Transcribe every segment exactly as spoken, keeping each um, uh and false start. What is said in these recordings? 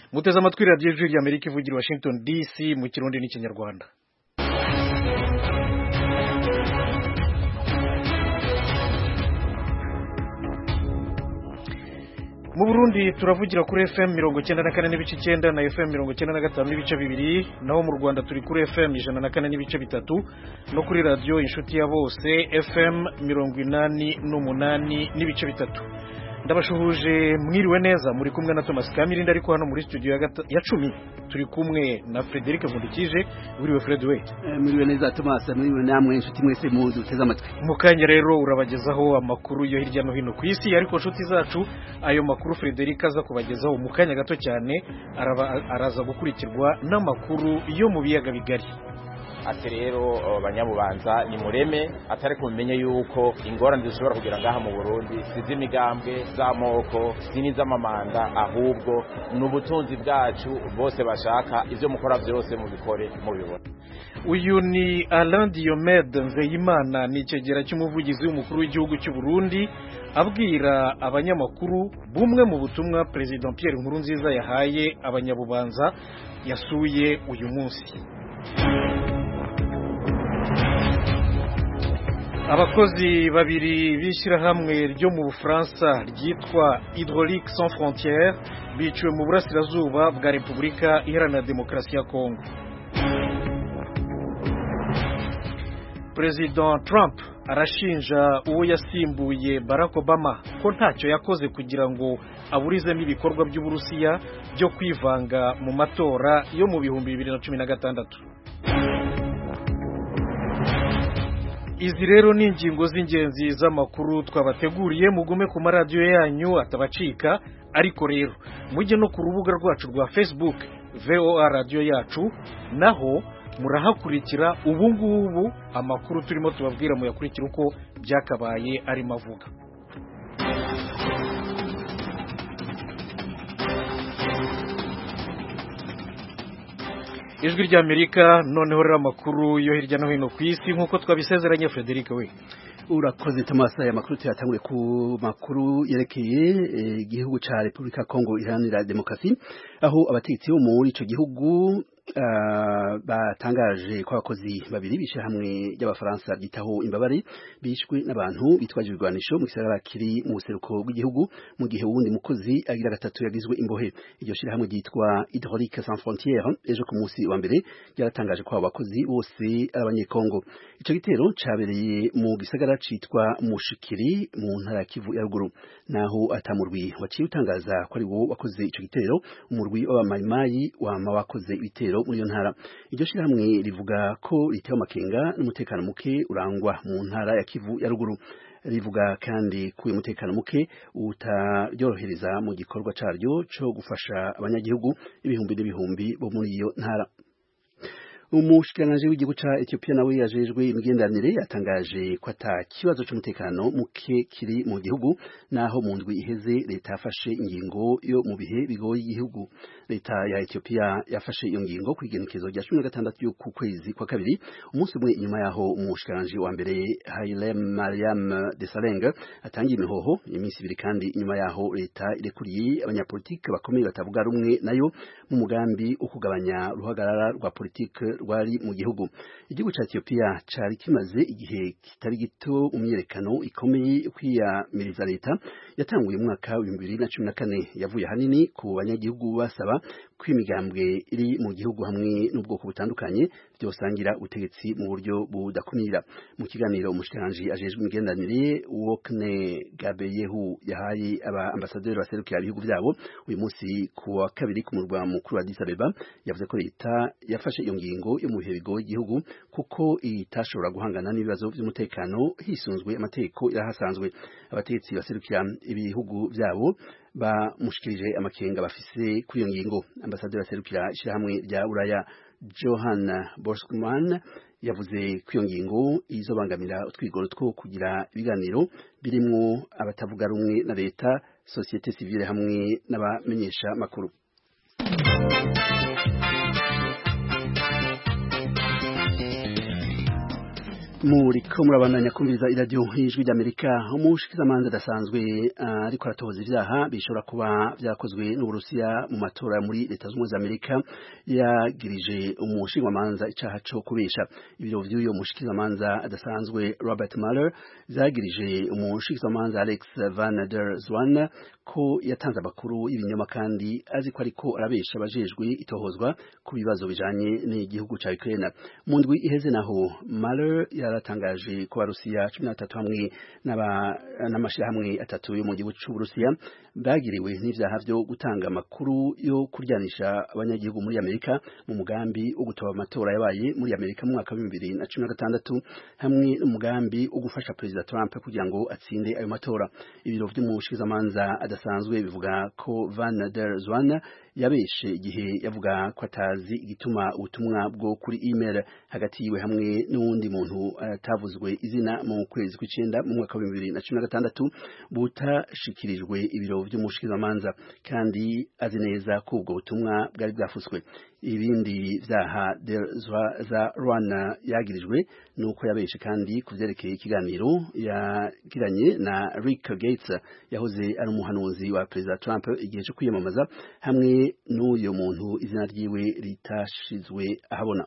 muteze amatwi radiyo ijwi ry'Amerika ivugira i Washington D C mu kirundi n'ikinyarwanda. Mu Burundi turavugira kuri F M mirongo icyenda na kane n'ibice icyenda na F M mirongo icyenda na gatanu n'ibice bibiri, naho mu Rwanda turi kuri F M ijana na kane n'ibice bitatu no kuri radio inshuti ya bose F M mirongo inani n'umunani n'ibice bitatu. Ndabashuhuje mwiriwe neza, muri kumwe na Thomas Kamirindi ariko hano muri studio ya, ya cumi turi kumwe na Frederic Nkundikije. Buriwe Fred we. Eh, mwiriwe neza Thomas, mwiriwe namwe inshuti mwese mu duteze amatwi. Mukanya rero urabagezaho amakuru yo hirya no hino ku isi, ariko inshuti zacu ayo makuru Frederic aza kubagezaho mukanya gato cyane araba araza gukurikirwa n'amakuru yo mu biyaga bigari. Ati rero banyabubanza ni mureme atari kumenye yuko ingorane zishobora kugira ngaha mu Burundi sizi imigambwe z'amoko zini z'amamanda, ahubwo n'ubutunzi bwacu bose bashaka ivyo mukora byose mu bikore mu bibona. Uyu ni Alain Diomede Nzeyimana, ni icegera cy'umuvugizi w'umukuru w'igihugu cy'u Burundi, abwira abanyamakuru bumwe mu butumwa President Pierre Nkurunziza yahaye abanyabubanza yasuye uyu munsi. Abakozi babiri b'ishyirahamwe ryo mu Bufaransa ryitwa Hydraulique Sans Frontières biciwe mu burasirazuba bwa Repubulika Iharanira Demokarasi ya Kongo. President Trump arashinja uwo yasimbuye Barack Obama ko ntacyo yakoze kugira ngo aburizemo ibikorwa by'Uburusiya byo kwivanga mu matora yo mu bihumbi bibiri na cumi na gatandatu. Izi rero ni ingingo z'ingenzi z'amakuru twabateguriye, mugume ku maradiyo yanyu atabacika, ariko rero mujye no ku rubuga rwacu rwa Facebook V O A radio yacu, naho murahakurikira ubu ngubu amakuru turimo tubabwira muyakurikira uko byakabaye ari mavuga. Ijwi ry'Amerika noneho rero amakuru yo hirya no hino ku isi nkuko twabisezeranye. Frederic we. Urakoze Thomas, aya makuru tuyatangure ku makuru yerekeye igihugu ca Republika Kongo Iharanira Demokarasi, aho abategetsi bo muri ico gihugu Uh, batangaje ko abakozi babiri bishe hamwe y'abafaransa byitaho imbabare bishwe n'abantu bitwaje ibigwanisho mu gisagara kiri mu buseruko bw'igihugu, mu gihe wundi mukozi agira gatatu yagizwe imbohe. Iryo shira hamwe ryitwa Hydraulique Sans Frontières ejo ku munsi wa mbere yaratangaje ko abakozi bose abanyekongo. Ico gitero cabereye mu gisagara citwa Mushikiri mu ntara ya Kivu ya ruguru, naho atamurwi waciye utangaza ko ari wo wakoze ico gitero. Umurwi w'abamayimayi wama wakoze ibitero muri iyo ntara. Iryo shirahamwe rivuga ko ritewe amakenga n'umutekano muke urangwa mu ntara ya Kivu ya ruguru. Rivuga kandi ko uyu mutekano muke utaryorohereza mu gikorwa caryo cyo gufasha abanyagihugu ibihumbi n'ibihumbi bo muri iyo ntara. Umushikiranganji w'igihugu ca Ethiopia nawe yajejwe imigenderanire yatangaje ko ata kibazo cy'umutekano muke kiri mu gihugu, naho mu ndwi iheze leta yafashe ingingo yo mu bihe bigoye igihugu. Leta ya Ethiopia yafashe iyo ngingo ku igenekezo rya cumi na gatandatu y'uku kwezi kwa kabiri, umunsi umwe inyuma yaho umushikiranganji wa mbere Haile Mariam Desalegn atangiye imihoho, iminsi ibiri kandi inyuma yaho leta irekuriye abanyapolitike bakomeye batavuga rumwe nayo mu mugambi wo kugabanya uruhagarara rwa politike rwari mu gihugu. Igihugu ca Ethiopia cari kimaze igihe kitari gito mu myerekano ikomeye kwiyamiriza leta yatanguye mu mwaka wa bibiri na cumi na kane, yavuye hanini ku banyagihugu basaba kwimigambwe iri mu gihugu hamwe n'ubwoko butandukanye byosangira ubutegetsi mu buryo budakumira. Mu kiganiro umushikiranganji ajejwe imigenderanire Wokne Gabeyehu yahaye aba ambasaderi baserukira ibihugu byabo uyu munsi ku wa kabiri ku murwa mukuru wa Addis Abeba, yavuze ko leta yafashe iyo ngingo yo mu bihe bigoye igihugu kuko itashobora guhangana n'ibibazo by'umutekano hisunzwe amategeko yahasanzwe. Abategetsi baserukira ibihugu byabo bamushikirije amakenga bafise kuri iyo ngingo. Ambasaderi baserukira ishyirahamwe rya Buraya Johan Bosman yavuze ko iyo ngingo izobangamira utwigoro two kugira ibiganiro birimwo abatavuga rumwe na leta, societe civile hamwe n'abamenyesha makuru. Muriko murabandanya kumviriza iradiyo y'ijwi ry'Amerika. Umushikizamanza adasanzwe ariko uh, aratohoza ivyaha bishobora kuba vyakozwe n'Uburusiya mu matora muri Leta z'Ubumwe za Amerika yagirije umushingamanza icaha co kubesha. Ibiro vy'uyo mushikizamanza adasanzwe Robert Mueller vyagirije umushikizamanza Alex Van der Zwaan ko yatanze amakuru y'ibinyoma kandi azi ko ariko arabesha abajejwe itohozwa ku bibazo bijanye n'igihugu ca Ukraine. Mu ndwi iheze naho Mueller yaratangaje ko Abarusiya cumi na batatu hamwe n'amashirahamwe atatu yo mu gihugu c'Uburusiya bagiriwe n'ivyaha vyo gutanga amakuru yo kuryanisha abanyagihugu muri Amerika mu mugambi wo gutoba amatora yabaye muri Amerika mu mwaka wa bibiri na cumi na gatandatu hamwe n'umugambi wo gufasha Perezida Trump kugira ngo atsinde ayo matora. Ibiro vy'umushikizamanza adasanzwe bivuga ko Van der Zwaan yabeshe igihe yavuga ko atazi igituma ubutumwa bwo kuri email hagati yiwe hamwe n'uwundi muntu atavuzwe izina mu kwezi kw'icenda mu mwaka wa bibiri na cumi na gatandatu butashikirijwe ibiro vy'umushikizamanza kandi azi neza ko ubwo butumwa bwari bwafuswe. Ibindi vyaha za Rwana yagirijwe nuko yabeshe kandi kuvyerekeye ikiganiro yagiranye na Rick Gates yahoze ari umuhanuzi wa Perezida Trump igihe cyo kwiyamamaza hamwe n'uyo muntu izina ryiwe ritashizwe ahabona.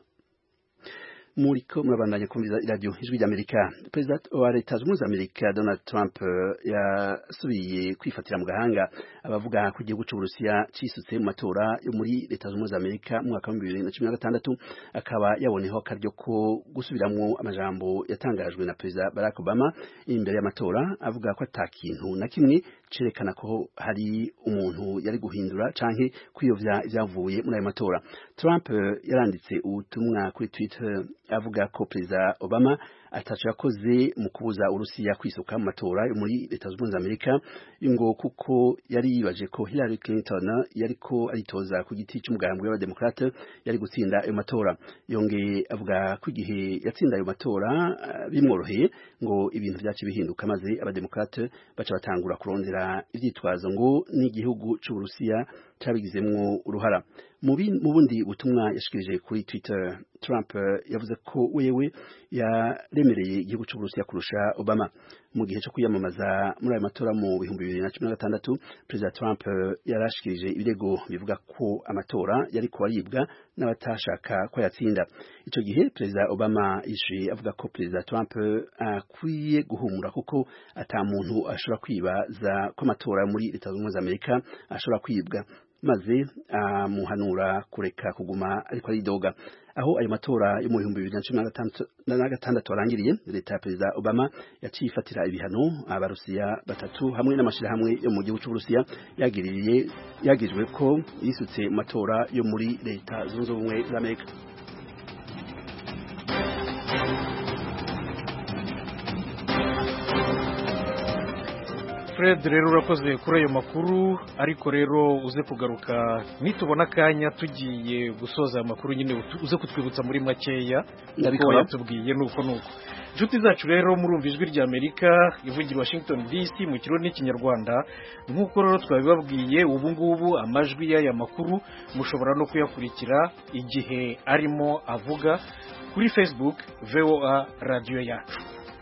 Muriko murabandanya kumviza iradiyo ijwi ry'Amerika. Perezida wa Leta z'Ubumwe za Amerika Donald Trump yasubiye kwifatira mu gahanga abavuga ko igihugu c'Uburusiya cisutse mu matora yo muri Leta z'Ubumwe za Amerika mu mwaka wa bibiri na cumi na gatandatu, akaba yaboneho akaryo ko gusubiramwo amajambo yatangajwe na Perezida Barack Obama imbere y'amatora avuga ko atakintu na kimwe cerekana ko hari umuntu yari guhindura canke kwiyovya ivyavuye muri ayo matora. Trump yaranditse ubutumwa kuri Twitter avuga ko Perezida Obama ataco yakoze mu kubuza Urusiya kwisuka mu matora yo muri Leta z'Ubumwe za Amerika ngo kuko yari yibaje ko Hillary Clinton yariko aritoza ku giti c'umugambi w'abademokrate yari gutsinda ayo matora. Yongeye avuga ko igihe yatsinda ayo matora uh, bimworoheye ngo ibintu vyacu bihinduka maze abademokrate baca batangura kurondera ivyitwazo ngo n'igihugu c'Uburusiya cabigizemwo uruhara. Mu bundi butumwa yashikirije kuri Twitter, Trump uh, yavuze ko wewe yaremereye igihugu c'Uburusiya kurusha Obama. Mu gihe cyo kwiyamamaza muri ayo matora mu bihumbi bibiri na cumi na gatandatu, Perezida Trump uh, yarashikirije ibirego bivuga ko amatora yari kubaribwa n'abatashaka ko yatsinda. Ico gihe Perezida Obama yishuye avuga ko Perezida Trump akwiye uh, guhumura kuko ata muntu ashobora kwibaza ko amatora muri Leta z'Ubumwe za Amerika ashobora kwibwa, maze amuhanura uh, kureka kuguma ariko aridoga. Aho ayo matora yo mu bihumbi bibiri na cumi na gatandatu arangiriye, Leta ya Perezida Obama yaciye ifatira ibihano Abarusiya batatu hamwe n'amashirahamwe yo mu gihugu c'Uburusiya yagiriye yagijwe ko yisutse mu matora yo muri Leta zunze ubumwe za Amerika. Fred, rero urakoze kuri ayo makuru, ariko rero uze kugaruka nitubona akanya tugiye gusoza aya makuru nyine uze kutwibutsa muri makeya uko yatubwiye nuko nuko. Inshuti zacu rero murumva ijwi rya Amerika ivugira Washington D C mu kirundi n'ikinyarwanda, nk'uko rero twabibabwiye ubu ngubu amajwi y'aya makuru mushobora no kuyakurikira igihe arimo avuga kuri Facebook V O A radio yacu.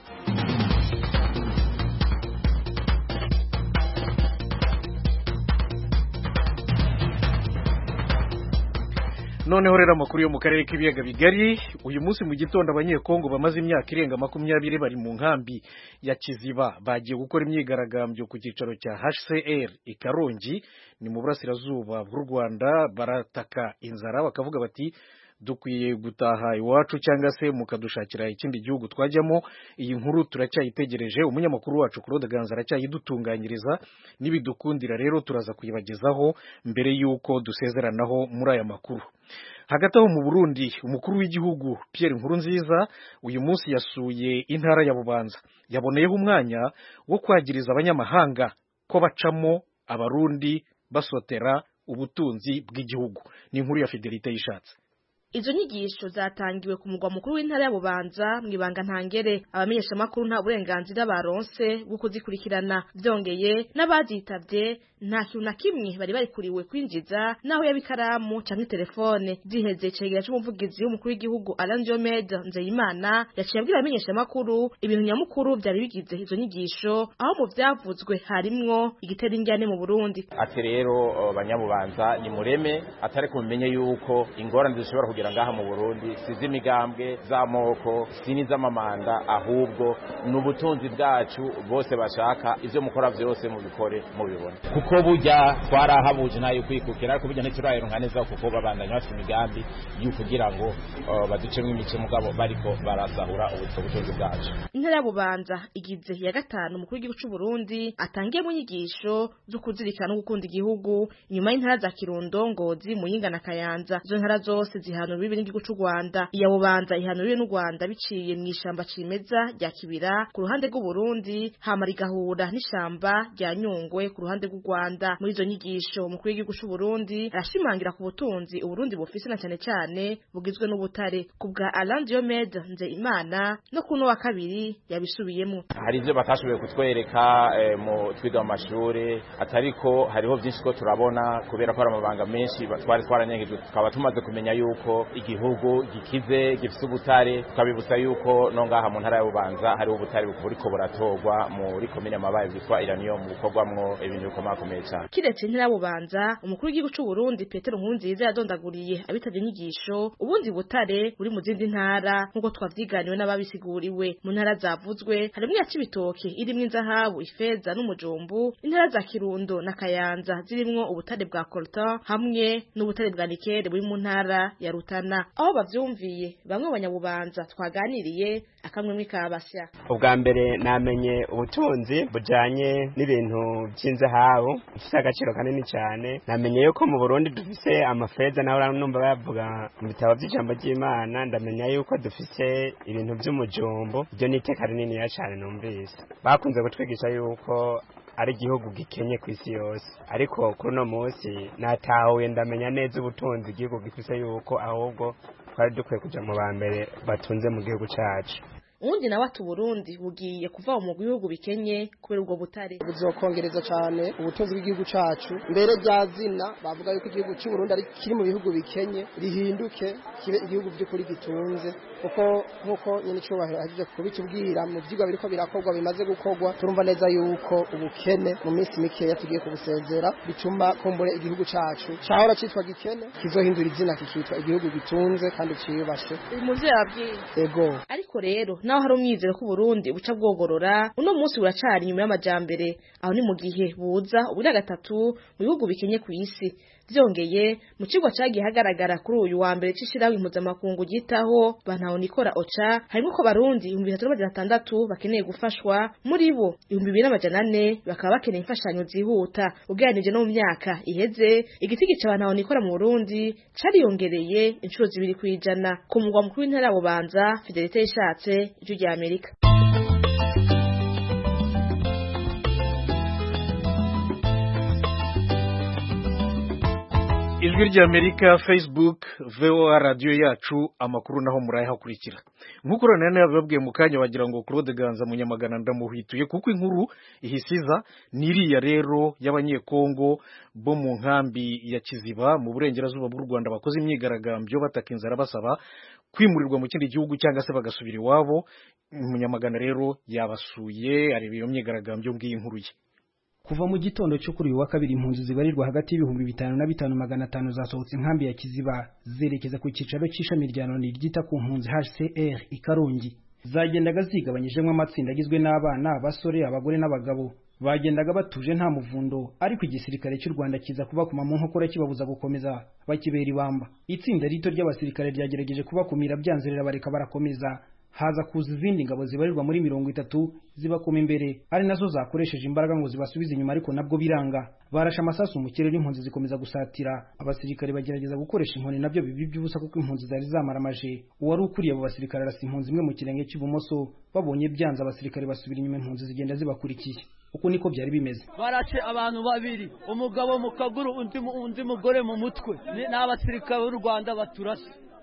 Noneho rero amakuru yo mu karere k'ibiyaga bigari, uyu munsi mu gitondo abanyekongo bamaze imyaka irenga makumyabiri bari mu nkambi ya Kiziba bagiye gukora imyigaragambyo ku cyicaro cya H C R i Karongi ni mu burasirazuba bw'u Rwanda. Barataka inzara bakavuga bati dukwiye gutaha iwacu cyangwa se mukadushakira ikindi gihugu twajyamo. Iyi nkuru turacyayitegereje, umunyamakuru wacu Claude Ganza aracyayidutunganyiriza, nibidukundira rero turaza kuyibagezaho mbere yuko dusezeranaho muri aya makuru. Hagati aho mu Burundi, umukuru w'igihugu Pierre Nkurunziza uyu munsi yasuye intara ya Bubanza, yaboneyeho umwanya wo kwagiriza abanyamahanga ko bacamo abarundi basotera ubutunzi bw'igihugu. Ni inkuru ya Fidelite Yishatse. Izo nyigisho zatangiwe ku mugwa mukuru w'intara ya Bubanza mwibanga ntangere. Abamenyesha makuru nta burenganzira baronse bwo kuzikurikirana. Vyongeye n'abazitavye nta kintu na kimwe bari bari kuriwe kwinjiza naho yabikaramu canke telefone. Ziheze cegera c'umuvugizi w'umukuru w'igihugu Alain Diomede Nzeyimana yaciye abwira abamenyesha makuru ibintu nyamukuru byari bigize izo nyigisho, aho mu vyavuzwe harimwo igitera injyane mu Burundi. Ati rero banyabubanza ni mureme atari kumenye yuko ingorane zishobora kugira ngaha mu Burundi sizi imigambwe z'amoko sini z'amamanda, ahubwo n'ubutunzi bwacu bose bashaka ivyo mukora vyose mu bikore mu bibone, kuko burya twarahabuje nayo kwikukira, ariko burya ntiturayironka neza kuko babandanya bafite imigambi yo kugira ngo uh, baducemwe imice mugabo bariko barasahura ubutunzi bwacu. Intara ya Bubanza igize ya gatanu umukuru w'igihugu c'u Burundi atangiye mu nyigisho zo kuzirikana no gukunda igihugu nyuma y'intara za Kirundo, Ngozi, Muyinga na Kayanza. Izo ntara zose zihanura bibi n'igihugu c'u Rwanda. Iya Bubanza ihanuriwe n'u Rwanda biciye mu ishamba cimeza rya Kibira ku ruhande rw'u Burundi, hama rigahura n'ishamba rya Nyungwe ku ruhande rw'u Rwanda. Muri izo nyigisho umukuru w'igihugu c'u Burundi arashimangira ku butunzi Uburundi bufise na cyane cyane bugizwe n'ubutare. Kubwa Alain Diomede Nzeyimana no kuno wa kabiri yabisubiyemo. Hari ivyo batashoboye kutwereka eh, mu twiga mu mashuri, atariko hariho byinshi ko turabona kubera ko amabanga menshi twari twaranyegejwe, tukaba tumaze kumenya yuko igihugu gikize gifite ubutare, tukabibutsa yuko no ngaha mu ntara ya Bubanza hari ubutare buriko buratorwa muri komine Mabaye bwitwa Iranium bukorwamwo ibintu bikomakomeye cyane. Kiretse intara ya Bubanza, umukuru w'igihugu c'u Burundi Petero Nkurunziza yadondaguriye abitavye inyigisho ubundi butare buri mu zindi ntara nkuko twavyiganiwe n'ababisiguriwe. Mu ntara zavuzwe harimo ya Cibitoke irimwo inzahabu, ifeza n'umujumbu, intara za Kirundo na Kayanza zirimwo ubutare bwa coltan hamwe n'ubutare bwa nikele buri mu ntara ya Rutana. Aho bavyumviye bamwe abanyabubanza twaganiriye akamwe mwikabasya. Ubwa mbere namenye ubutunzi bujanye n'ibintu by'inzahabu bifite agaciro kanini cyane. Namenye yuko mu Burundi dufise amafeza naho numva bavuga mu bitabo by'ijambo ry'Imana. Ndamenya yuko dufise ibintu by'umujumbo, byo niteka rinini ya cyane numvise. Bakunze gutwigisha yuko ari igihugu gikenye ku isi yose, ariko kuri no munsi natahuye ndamenya neza ubutunzi igihugu gifise yuko ahubwo twari dukwiye kuja mu bambere batunze mu gihugu cacu. Undi nawe atu Burundi bugiye kuva mu gihugu bikenye kubera ubwo butare. Buzokongereza cyane ubutunzi bw'igihugu cacu. Mbere rya zina bavuga yuko igihugu cy'u Burundi ari kiri mu bihugu bikenye, rihinduke kibe igihugu by'ukuri gitunze, kuko nkuko nyine cyubahiro aje kubitubwira mu byigwa biriko birakorwa bimaze gukorwa. Turumva neza yuko ubukene mu minsi mikeya tugiye kubusezera, bituma kumbure igihugu cacu cyahora citwa gikene kizohindura izina kikitwa igihugu gitunze kandi ciyubashe. Umuvye yabwiye ego. Ariko rero naho hari umwizero ko Burundi buca bwogorora, uno munsi buracari nyuma y'amajambere, aho ni mu gihe buza ubura gatatu mu bihugu bikenye ku isi. Vyongeye mu kigo cagiye hagaragara kuri uyu wa mbere cishiraho impuzamakungu gitaho bantaho nikora oca, harimo ko Barundi ibihumbi bitatu n'amajana atandatu bakeneye gufashwa, muri bo ibihumbi bibiri n'amajana ane bakaba bakeneye imfashanyo zihuta. Ugereranije no mu myaka iheze, igiti gica bantaho nikora mu Burundi cariyongereye inshuro zibiri kwijana. Ku mugwa mukuru w'intara ya Bubanza, Fidelite Ishatse, Ijwi rya Amerika. Ijwi rya Amerika, Facebook, V O A radio yacu, amakuru naho muraye hakurikira. Nkuko rone yababwiye mu kanya wagira ngo Claude Ganza Munyamagana ndamuhituye kuko inkuru ihisiza niriya rero y'abanyekongo bo mu nkambi ya Kiziba mu burengerazuba bw'u Rwanda bakoze imyigaragambyo bataka inzara basaba kwimurirwa mu kindi gihugu cyangwa se bagasubira iwabo. Munyamagana rero yabasuye areba iyo myigaragambyo ngiyi inkuru ye. Kuva mu gitondo cyo kuri uyu wa kabiri impunzi zibarirwa hagati y'ibihumbi bitanu na bitanu magana atanu zasohotse inkambi ya Kiziba zerekeza ku cyicaro cy'ishami rya Loni ryita ku mpunzi H C R i Karongi. Zagendaga zigabanyijemo amatsinda agizwe n'abana, abasore, abagore n'abagabo. Bagendaga batuje nta muvundo, ariko igisirikare cy'u Rwanda kiza kubakuma mu nkokora kibabuza gukomeza, bakibera ibamba. Itsinda rito ry'abasirikare ryagerageje kubakumira byanzerera bareka barakomeza. Haza kuza izindi ngabo zibarirwa muri mirongo itatu zibakoma imbere, ari nazo zakoresheje imbaraga ngo zibasubize inyuma, ariko nabwo biranga. Barasha amasasu mu kirere, impunzi zikomeza gusatira. Abasirikare bagerageza gukoresha inkoni, nabyo bibi by'ubusa kuko impunzi zari zamaramaje. Uwari ukuriye abo basirikare arasa impunzi imwe mu kirenge cy'ibumoso, babonye byanze abasirikare basubira inyuma, impunzi zigenda zibakurikiye. Uko niko byari bimeze. Barace abantu babiri, umugabo mu kaguru, undi undi mugore mu mutwe. N'abasirikare b'u Rwanda baturashe.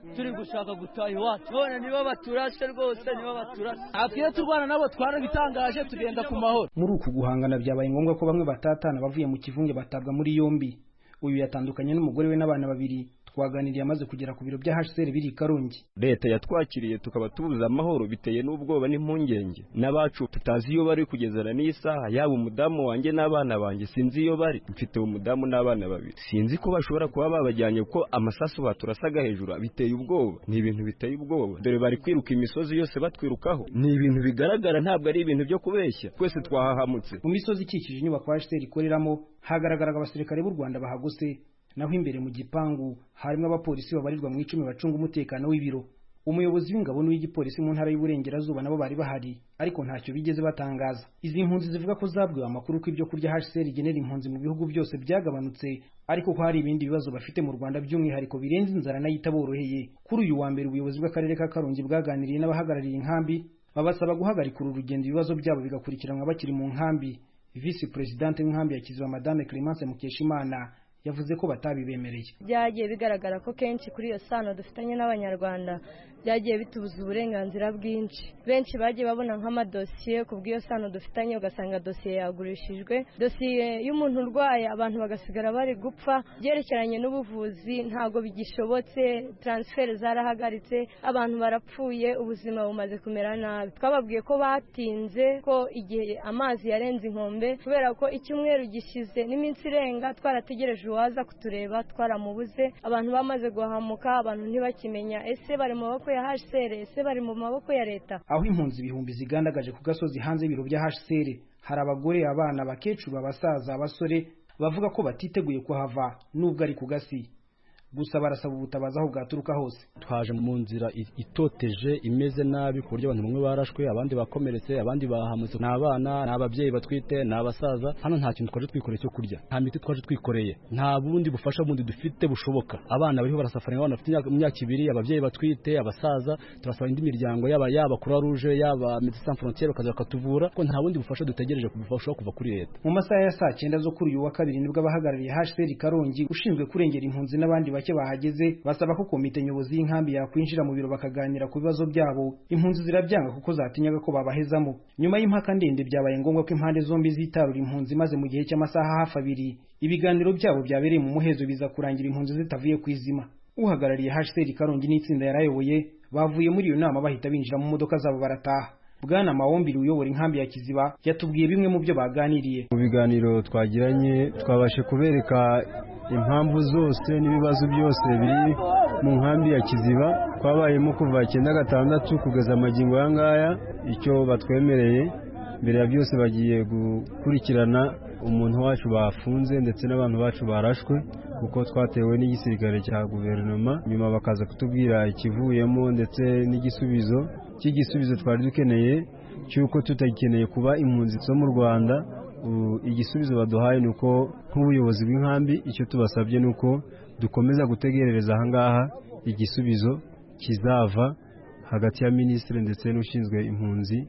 turi gushaka gutaha iwacu none niba baturashe rwose niba baturashe atwiye turwana nabo twarabitangaje tugenda ku mahoro. Muri uku guhangana byabaye ngombwa ko bamwe batatana bavuye mu kivunge batabwa muri yombi. Uyu yatandukanye n'umugore we n'abana babiri. Twaganiriye amaze kugera ku biro bya H C R biri Karongi. Leta yatwakiriye tukaba tubuza amahoro biteye n'ubwoba n'impungenge n'abacu tutazi iyo bari kugezana n'isaha yaba umudamu wanjye n'abana banjye sinzi iyo bari mfite umudamu n'abana babiri sinzi ko bashobora kuba babajyanye ko amasasu baturasaga hejuru biteye ubwoba ni ibintu biteye ubwoba dore bari kwiruka imisozi yose batwirukaho ni ibintu bigaragara ntabwo ari ibintu byo kubeshya twese twahahamutse. Mu misozi ikikije inyubako H C R ikoreramo hagaragaraga abasirikare b'u Rwanda bahagose naho imbere mu gipangu harimo abapolisi babarirwa mu icumi bacunga umutekano w'ibiro. Umuyobozi w'ingabo n'uw'igipolisi mu ntara y'Uburengerazuba nabo bari bahari ariko ntacyo bigeze batangaza. Izi impunzi zivuga ko zabwiwe amakuru ko ibyo kurya H C R igenera impunzi mu bihugu byose byagabanutse ariko ko hari ibindi bibazo bafite mu Rwanda by'umwihariko birenze inzara nayo itaboroheye. Kuri uyu wa mbere ubuyobozi bw'akarere ka Karongi bwaganiriye n'abahagarariye inkambi babasaba guhagarika uru rugendo ibibazo byabo bigakurikiranwa bakiri mu nkambi. Vice Presidente w'inkambi ya Kiziba Madame Clemence Mukeshimana yavuze ko batabibemereye. Byagiye bigaragara ko kenshi kuri iyo sano dufitanye n'abanyarwanda byagiye bitubuza uburenganzira bwinshi. Benshi bagiye babona nk'amadosiye ku bw'iyo sano dufitanye ugasanga dosiye yagurishijwe. Dosiye y'umuntu urwaye abantu bagasigara bari gupfa. Byerekeranye n'ubuvuzi ntago bigishobotse, transfer zarahagaritse, abantu barapfuye, ubuzima bumaze kumera nabi. Twababwiye ko batinze ko igihe amazi yarenze inkombe kubera ko icyumweru gishize n'iminsi irenga twarategereje waza kutureba twaramubuze. Abantu bamaze guhamuka, abantu ntibakimenya ese bari mu maboko ya H C R ese bari mu maboko ya leta. Aho impunzi ibihumbi zigandagaje ku gasozi hanze y'ibiro bya H C R hari abagore, abana, abakecuru, abasaza, abasore bavuga ko batiteguye kuhava nubwo ari ku gasi. Gusa barasaba ubutabazi aho bwaturuka hose. Twaje mu nzira itoteje imeze nabi ku buryo abantu bamwe barashwe abandi bakomeretse abandi bahamutse n'abana n'ababyeyi batwite n'abasaza. Hano nta kintu twaje twikoreye cyo kurya nta miti twaje twikoreye nta bundi bufasha bundi dufite bushoboka. Abana bariho barasafarira abana bafite imyaka ibiri ababyeyi batwite abasaza turasaba indi miryango yaba yaba Croix Rouge yaba Médecins Sans Frontières bakaza bakatuvura ko nta bundi bufasha dutegereje kubufasha kuva kuri leta. Mu masaha ya saa cyenda zo kuri uyu wa kabiri nibwo abahagarariye H C R Karongi ushinzwe kurengera impunzi n'abandi bake bahageze basaba ko komite nyobozi y'inkambi yakwinjira mu biro bakaganira ku bibazo byabo. Impunzi zirabyanga kuko zatinyaga ko babahezamo. Nyuma y'impaka ndende byabaye ngombwa ko impande zombi zitarura impunzi maze mu gihe cy'amasaha hafi abiri ibiganiro byabo byabereye mu muhezo biza kurangira impunzi zitavuye kwizima. Uhagarariye H C R Karongi n'itsinda yarayoboye bavuye muri iyo nama bahita binjira mu modoka zabo barataha. Bwana Mawombiri uyobora inkambi ya Kiziba yatubwiye bimwe mu byo baganiriye. Mu biganiro twagiranye twabashe kubereka impamvu zose n'ibibazo byose biri mu nkambi ya Kiziba twabayemo kuva icyenda gatandatu kugeza amagingo yangaya. Icyo batwemereye mbere ya byose bagiye gukurikirana umuntu wacu bafunze ndetse n'abantu bacu barashwe kuko twatewe n'igisirikare cya guverinoma, nyuma bakaza kutubwira ikivuyemo ndetse n'igisubizo cy'igisubizo twari dukeneye cy'uko tutagikeneye kuba impunzi zo mu Rwanda. Igisubizo baduhaye ni uko nk'ubuyobozi bw'inkambi icyo tubasabye ni uko dukomeza gutegerereza ahangaha igisubizo kizava hagati ya minisitiri ndetse n'ushinzwe impunzi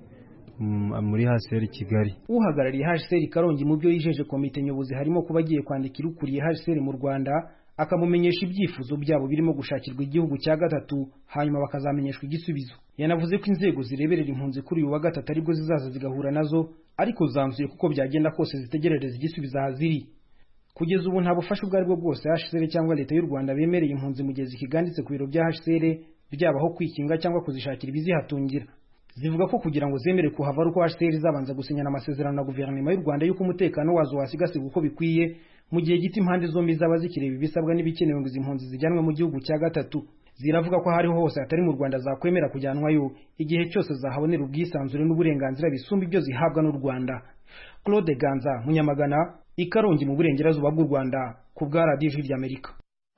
muri H C R Kigali. Uhagarariye H C R Karongi mu byo yijeje komite nyobozi harimo kuba agiye kwandikira ukuriye H C R mu Rwanda akamumenyesha ibyifuzo byabo birimo gushakirwa igihugu cya gatatu hanyuma bakazamenyeshwa igisubizo. Yanavuze ko inzego zireberera impunzi kuri uyu wa gatatu aribwo zizaza zigahura nazo ariko zanzuye kuko byagenda kose zitegerereza igisubizo ahaziri. Kugeza ubu nta bufasha ubwo aribwo bwose H C R cyangwa leta y'u Rwanda bemereye impunzi mu gihe zikiganditse ku biro bya H C R byabaho kwikinga cyangwa kuzishakira ibizihatungira. Zivuga ko kugira ngo zemere kuhava ari uko H C R izabanza gusinyana amasezerano na guverinoma y'u Rwanda y'uko umutekano wazo wasigasirwa uko bikwiye mu gihe gito impande zombi zaba zikireba ibisabwa n'ibikenewe ngo izi mpunzi zijyanwe mu gihugu cya gatatu. Ziravuga ko hariho hose atari mu Rwanda zakwemera kujyanwayo igihe cyose zahabonera ubwisanzure n'uburenganzira bisumba ibyo zihabwa n'u Rwanda. Claude Ganza Munyamagana Ikarongi mu burengerazuba bw'u Rwanda ku bwa Radio Ijwi ry'Amerika.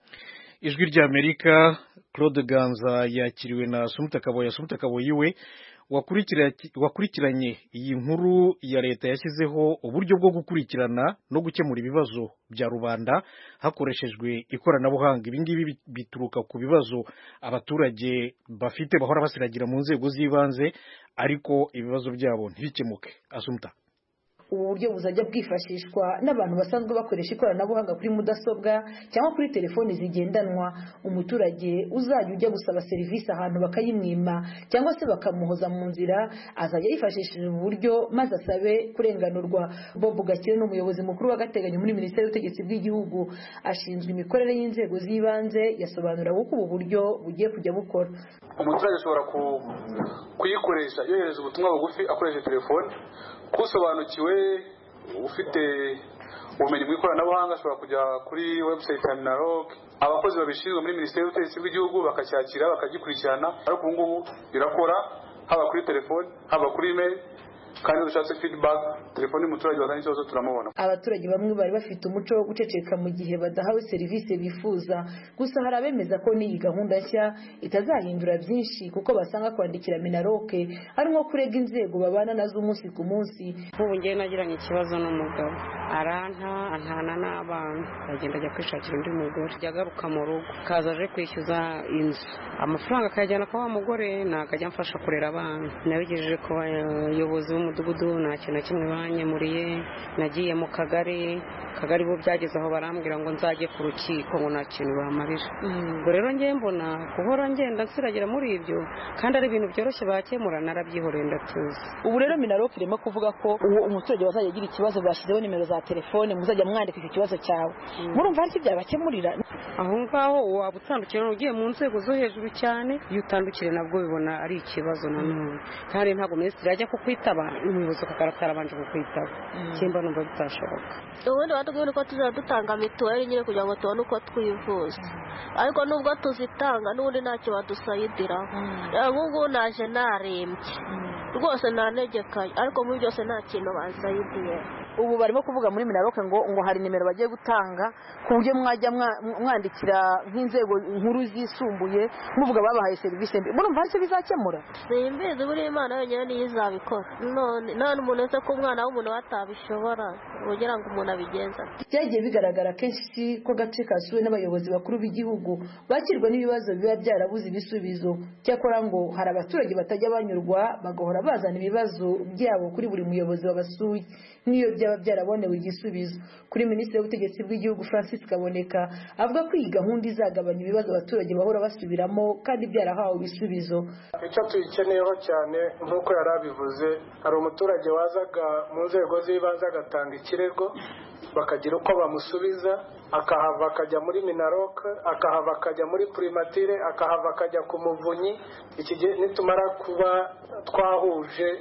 Ijwi ry'Amerika. Claude Ganza yakiriwe na Sumuta Kaboya. Sumuta Kaboya we wakurikiranye iyi nkuru ya leta yashyizeho uburyo bwo gukurikirana no gukemura ibibazo bya rubanda hakoreshejwe ikoranabuhanga. Ibi ngibi bituruka ku bibazo abaturage bafite bahora basiragira mu nzego z'ibanze ariko ibibazo byabo ntibikemuke. Asumta ubu buryo buzajya bwifashishwa n'abantu basanzwe bakoresha ikoranabuhanga kuri mudasobwa cyangwa kuri telefoni zigendanwa. Umuturage uzajya ujya gusaba serivisi ahantu bakayimwima cyangwa se bakamuhoza mu nzira azajya yifashishije ubu buryo maze asabe kurenganurwa. Bob Gakire ni umuyobozi mukuru w'agateganyo muri Minisiteri y'Ubutegetsi bw'Igihugu ashinzwe imikorere y'inzego z'ibanze, yasobanura uko ubu buryo bugiye kujya bukora. Umuturage ashobora kuyikoresha yohereza ubutumwa bugufi akoresheje telefone, kusobanukiwe ufite ubumenyi mu ikoranabuhanga ashobora kujya kuri website ya Minaloc, abakozi babishinzwe muri Minisiteri y'Ubutegetsi bw'Igihugu bakacyakira bakagikurikirana, ariko ubu ngubu birakora haba kuri telefone haba kuri email, kandi dushatse feedback telefone y'umuturage bazanye ikibazo turamubona. Abaturage bamwe bari bafite umuco wo guceceka mu gihe badahawe serivisi bifuza, gusa hari abemeza ko n'iyi gahunda nshya itazahindura byinshi kuko basanga kwandikira Minaloc ari nko kurega inzego babana nazo umunsi ku munsi. Ubu ngiye nagiranye ikibazo n'umugabo aranta antana n'abana, agenda ajya kwishakira undi mugore, yagaruka mu rugo kaza aje kwishyuza inzu, amafaranga akayajyana kwa wa mugore nakajya mfasha kurera abana. Nabigejeje ku bayobozi b'umudugudu nta kintu na kimwe banyemuriye, nagiye mu kagari kagari bo byageze aho barambwira ngo nzajye ku rukiko ngo nta kintu bamarira. Ubwo rero ngiye mbona guhora ngenda nsiragira muri ibyo kandi ari ibintu byoroshye bakemura, narabyihoreye ndatuza. Ubu rero Minaloc irimo kuvuga ko uwo umuturage bazajya agira ikibazo bashyizeho nimero za telefone muzajya mwandika icyo kibazo cyawe. Murumva hari byabakemurira aho ngaho waba utandukira ugiye mu nzego zo hejuru cyane, iyo utandukire nabwo bibona ari ikibazo nanone, kandi ntabwo minisitiri ajya kukwitaba umuyobozi akagaragara abanje kukwitaba. Kimba numva bitashoboka. Ubundi batubwira ko tuzajya dutanga mituweli nyine kugira ngo tubone uko twivuza, ariko nubwo tuzitanga n'ubundi ntacyo badusayidiraho. Nk'ubu naje narembye rwose nanegekaye, ariko muri byose nta kintu basayidiye. Ubu barimo kuvuga muri Minaloc ngo ngo hari nimero bagiye gutanga ku buryo mwajya mwandikira nk'inzego nkuru zisumbuye muvuga babahaye serivisi mbi. Murumva hari icyo bizakemura? Simbizi, buri Imana yonyine niyo izabikora. None none umuntu wese ko umwana w'umuntu batabishobora kugira ngo umuntu abigenza. Byagiye bigaragara kenshi ko gace kasuwe n'abayobozi bakuru b'igihugu bakirwa n'ibibazo biba byarabuze ibisubizo. Cyakora ngo hari abaturage batajya banyurwa bagahora bazana ibibazo byabo kuri buri muyobozi wabasuye niyo byaba byarabonewe igisubizo. Kuri Minisitiri w'Ubutegetsi bw'Igihugu Francis Kaboneka avuga ko iyi gahunda izagabanya ibibazo abaturage bahora basubiramo kandi byarahawe ibisubizo. Icyo tuyikeneyeho cyane nk'uko yari abivuze, hari umuturage wazaga mu nzego z'ibanze agatanga ikirego bakagira uko bamusubiza, akahava akajya muri Minaloc, akahava akajya muri primature, akahava akajya ku muvunyi. Iki nitumara kuba twahuje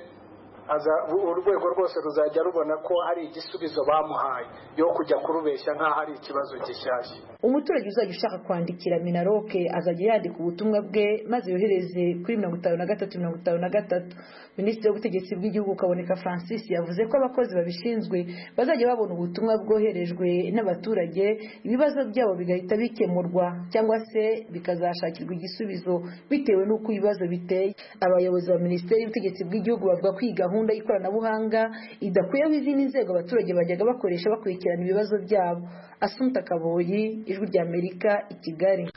urwego rwose ruzajya rubona ko hari igisubizo bamuhaye yo kujya kurubeshya nk'aho hari ikibazo gishyashya. Umuturage uzajya ushaka kwandikira Minaloc azajya yandika ubutumwa bwe maze yohereze kuri mirongo itanu na gatatu mirongo itanu na gatatu. Minisitiri w'Ubutegetsi bw'Igihugu Kaboneka Francis yavuze ko abakozi babishinzwe bazajya babona ubutumwa bwoherejwe n'abaturage, ibibazo byabo bigahita bikemurwa cyangwa se bikazashakirwa igisubizo bitewe n'uko ibibazo biteye. Abayobozi ba Minisiteri y'Ubutegetsi bw'Igihugu bavuga ko iyi gahunda y'ikoranabuhanga idakwiyeho izindi nzego abaturage bajyaga bakoresha bakurikirana ibibazo byabo. Asumta Kaboyi, Ijwi ry'Amerika, i Kigali.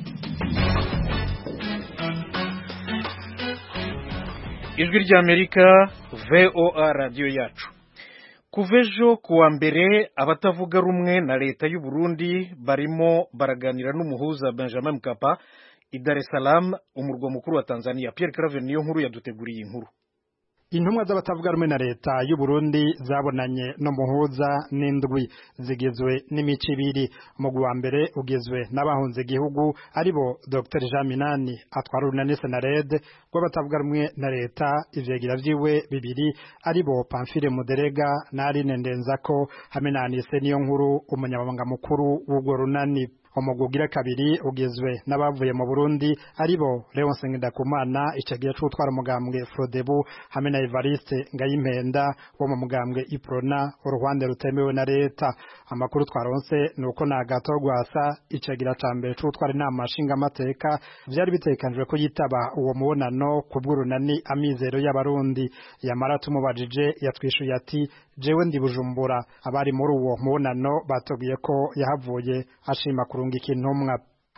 Ijwi ry'Amerika, V O A radio yacu. Kuva ejo kuwa mbere abatavuga rumwe na leta y'u Burundi barimo baraganira n'umuhuza Benjamin Mkapa i Dar es Salaam, umurwa mukuru wa Tanzania. Pierre Claver niyo nkuru yaduteguriye inkuru. Intumwa z'abatavuga rumwe na leta y'u Burundi zabonanye no muhuza n'indwi zigizwe n'imico ibiri. Umugwi wa mbere ugizwe n'abahunze igihugu aribo Doctor Jean Minani atwara urunani Senarede rw'abatavuga rumwe na leta, ivyegira vyiwe bibiri aribo Pamphile Muderega na Aline Ndenzako hamwe na Anise Niyonkuru umunyamabanga mukuru w'urwo runani. Umugwi ugira kabiri ugizwe n'abavuye mu Burundi aribo Leonce Ngendakumana icagiye c'utwara umugambwe Frodebu hamwe na Evariste Ngayimpenda wo mu mugambwe Iprona uruhande rutemewe na leta. Amakuru twaronse nuko na Agathon Rwasa icagira ca mbere c'utwara inama nshinga amateka vyari bitekanijwe ko yitaba uwo mubonano ku bw'urunani Amizero y'Abarundi. Yamara tumubajije yatwishuye ati jewe ndi Bujumbura. Abari muri uwo mubonano batubwiye ko yahavuye ashima kurunga ikintumwa.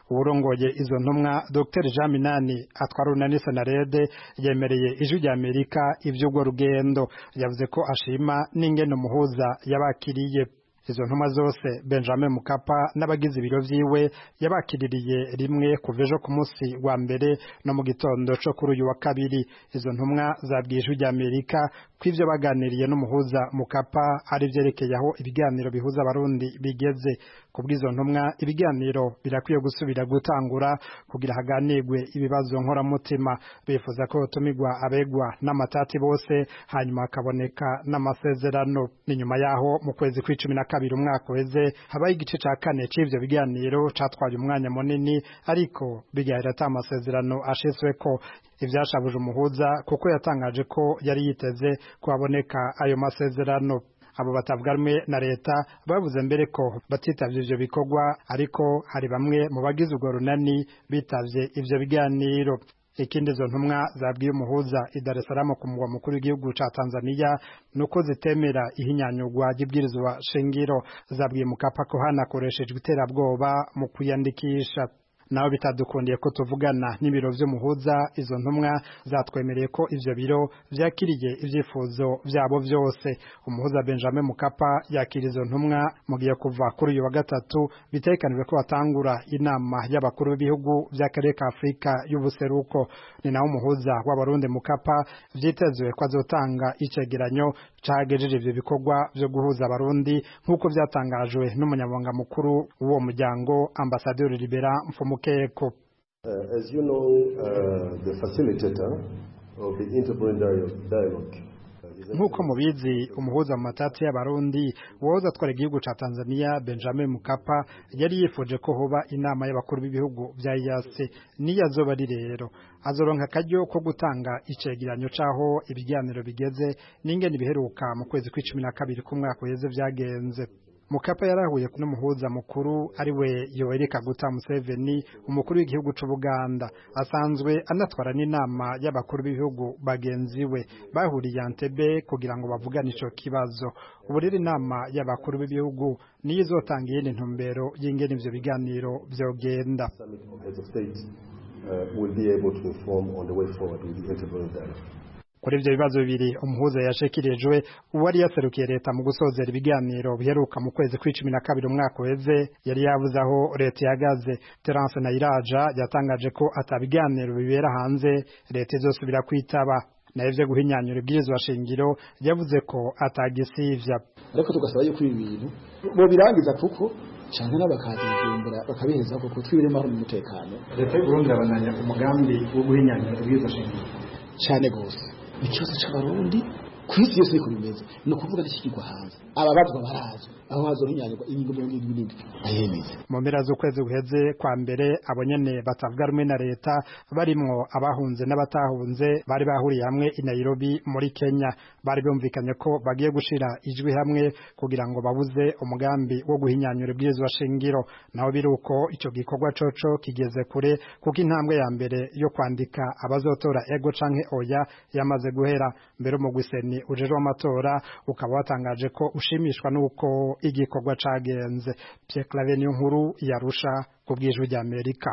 uburongoye izo ntumwa Dr Jean Minani atwara urunani Senarede yemereye ijwi rya Amerika ivy'urwo rugendo yavuze ko ashima n'ingene umuhuza yabakiriye izo ntumwa zose Benjamin Mkapa n'abagize ibiro vyiwe yabakiririye rimwe kuva ejo ku munsi wa mbere no mu gitondo co kuri uyu wa kabiri izo ntumwa zabwiye ijwi rya Amerika ko ivyo baganiriye n'umuhuza Mkapa ari vyerekeye aho ibiganiro bihuza abarundi bigeze kubw'izo ntumwa ibiganiro birakwiye gusubira gutangura kugira haganirwe ibibazo nkoramutima bifuza ko tumigwa abegwa n'amatati bose hanyuma hakaboneka n'amasezerano ni nyuma yaho mu kwezi kw'icumi na kabiri umwaka weze habaye igice ca kane c'ivyo biganiro catwaye umwanya munini ariko bigahera ata amasezerano ashitsweko ivyashabuje umuhuza kuko yatangaje ko yari yiteze ko haboneka ayo masezerano abo batavuga rumwe na leta bavuze mbere ko batitavye ivyo bikorwa ariko hari bamwe mu bagize urwo runani bitavye ivyo biganiro ikindi zo ntumwa zabwiye umuhuza i Dar es Salaam ku mugwa mukuru w'igihugu ca Tanzania nuko zitemera ihinyanyurwa ry'ibwirizwa shingiro zabwiye Mkapa ko hanakoreshejwe iterabwoba mu kwiyandikisha naho bitadukundiye ko tuvugana n'ibiro vy'umuhuza izo ntumwa zatwemereye ko ivyo biro vyakiriye ivyifuzo vyabo vyose umuhuza Benjamin Mkapa yakira izo ntumwa mugiye kuva kuri uyu wa gatatu bitekanijwe ko batangura inama y'abakuru b'ibihugu vy'akarere ka Afrika y'ubuseruko ni naho umuhuza w'abarundi Mkapa vyitezwe ko azotanga icegeranyo cagejeje ivyo bikorwa vyo guhuza abarundi nk'uko vyatangajwe n'umunyamabanga mukuru w'uwo muryango Ambassadeur Libera Mfumu Keko. Uh, as you know, uh, the facilitator of the interparliamentary dialogue nk'uko mubizi umuhuza mu matati y'abarundi woza atwara igihugu ca Tanzania Benjamin Mkapa yari yifuje ko hoba inama y'abakuru b'ibihugu vya E A C niyo azoba ari rero azoronka akaryo ko gutanga icegeranyo caho ibiganiro bigeze n'ingene biheruka mu kwezi kw'icumi na kabiri k'umwaka uheze vyagenze Mkapa yarahuye n'umuhuza mukuru ari we Yoweri Kaguta Museveni umukuru w'igihugu c'u Buganda asanzwe anatwara n'inama y'abakuru b'ibihugu bagenzi we bahuriye Entebbe kugira ngo bavugane ico kibazo ubu rero inama y'abakuru b'ibihugu niyo izotanga iyindi ntumbero y'ingene ivyo biganiro vyogenda kuri ivyo bibazo bibiri umuhuza yashikirijwe uwari yaserukiye leta mu gusozera ibiganiro biheruka mu kwezi kw'icumi na kabiri umwaka weze yari yavuze aho leta ihagaze Terence Nayiraja yatangaje ko atabiganiro bibera hanze leta izosubira kwitaba nayo ivyo guhinyanyura ibwirizwa shingiro yavuze ko atagisivya ariko tugasaba yuko ibi bintu bo birangiza kuko canke n'abakazijumbura bakabiheza kuko twibiremo aho mu mutekano leta y'u Burundi abananya umugambi wo guhinyanyura ibwirizwa shingiro cyane gose ikibazo c'abarundi kwisi yose ko bimeze no kuvuga n'ikigwa hanze ababazwa barazo aho hazo hinyanyirwa ingingo mirongo irindwi n'indwi ayemeze mu mpera z'ukwezi guheze kwa mbere abonyene batavuga rumwe na leta barimwo abahunze n'abatahunze bari bahuriye hamwe i Nairobi muri Kenya bari bumvikanye ko bagiye gushira ijwi hamwe kugira ngo babuze umugambi wo guhinyanyura ibwirizwa shingiro naho biruko ico gikorwa coco kigeze kure kuko intambwe ya mbere yo kwandika abazotora ego canke oya yamaze guhera mbere mu gwiseni ujeje w'amatora ukaba watangaje ko ushimishwa nuko igikorwa cagenze Pierre Claver niyo nkuru yarusha kubwijwe rya Amerika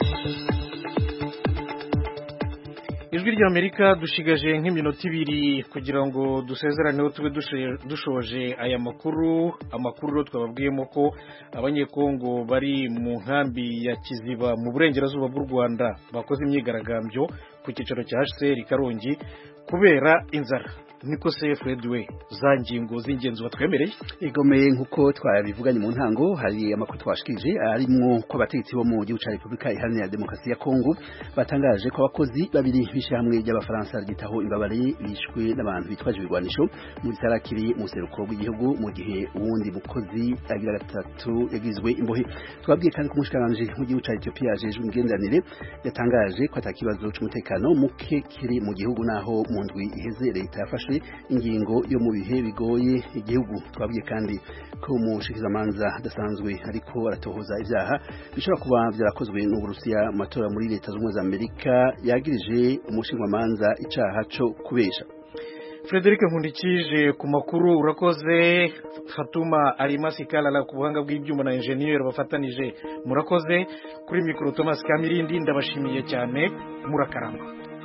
ijwi rya Amerika dushigaje nk'iminota ibiri kugira ngo dusezeraneho tube dushoje aya makuru amakuru twababwiyemo ko abanyekongo bari mu nkambi ya Kiziba mu burengerazuba bw'u Rwanda bakoze imyigaragambyo ku cyicaro cya H C R Karongi kubera inzara niko se Fredwe za ngingo z'ingenzi batwemereye igomeye nkuko twabivuganye mu ntango hari amakuru twashikije arimwo ko abategetsi bo mu gihugu ca Republika Iharanira Demokarasi ya Kongo batangaje ko abakozi babiri bishamwe y'abafaransa ryitaho imbabare bishwe n'abantu bitwaje ibigwanisho mu Sarakiri mu seruko rw'igihugu mu gihe uwundi mukozi agira gatatu yagizwe imbohe twabwiye kandi ku mushikiranganje mu gihugu ca Ethiopia ajejwe ingendanire yatangaje ko atakibazo c'umutekano muke kiri mu gihugu naho mu ndwi iheze leta yafashe ingingo yo mu bihe bigoye igihugu twabwiye kandi ko umushikizamanza adasanzwe ariko aratohoza ivyaha bishobora kuba vyarakozwe n'Uburusiya mu matora muri leta z'ubumwe za Amerika yagirije umushingamanza icaha co kubesha Frederic Nkundikije ku makuru urakoze. Fatuma Alimasi Kalala ku buhanga bw'ibyuma na engineer bafatanije murakoze. Kuri mikoro Thomas Kamirindi ndabashimiye cyane murakarama.